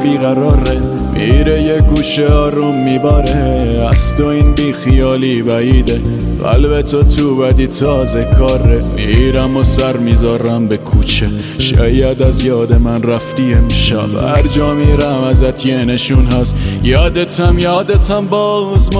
بیقراره، میره یه گوشه آروم میباره. از تو این بی خیالی بعیده، قلب تو بدی تازه کاره. میرم و سر میذارم به کوچه، شاید از یاد من رفتی امشب. هر جا میرم ازت یه نشون هست، یادتم باز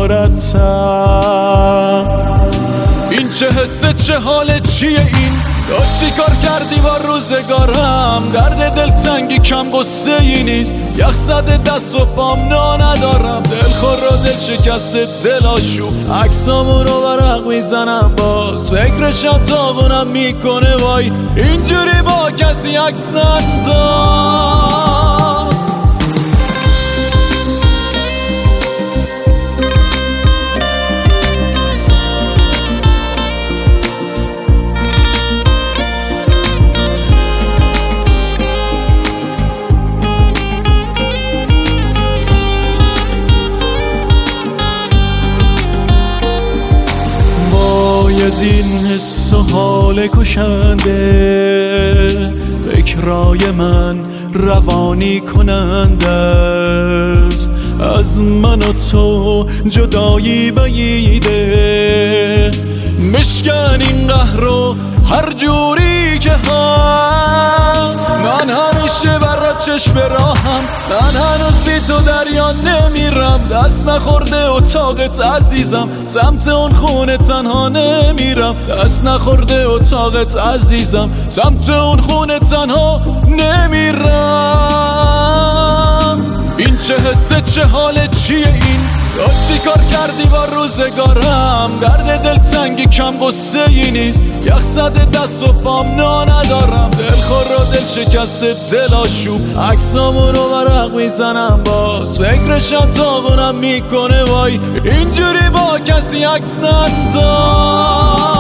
مرتب. این چه حسه، چه حاله، چیه این؟ تو چی کار کردی با روزگارم؟ درد دلتنگی کم قصه ای نیست، یخ زده دست و پام ندارم. دلخور و دل شکسته دلاشو، عکسامون رو ورق میزنم باز. فکرشم تاقونم میکنه وای، اینجوری با کسی عکس ننداز. از این حس و حال کشنده، فکرای من روانی کننده است. از من و تو جدایی بعیده، مشکن این قهر رو هر جوری که هست. من همیشه برات چشم راهم، من هنوز بی تو دریا نمیرم. دست نخورده اتاقت عزیزم، سمت اون خونه تنها نمیرم. دست نخورده اتاقت عزیزم، سمت اون خونه تنها نمیرم. این چه حسه، چه حاله، چیه این؟ تو چی کار کردی با روزگارم؟ درد دلتنگی کم قصه ای نیست، یخ زده دست و پام ندارم. دلخور و دل شکسته دلاشو، عکسامون رو ورق میزنم باز. فکرشم تاقونم میکنه وای، اینجوری با کسی عکس ننداز.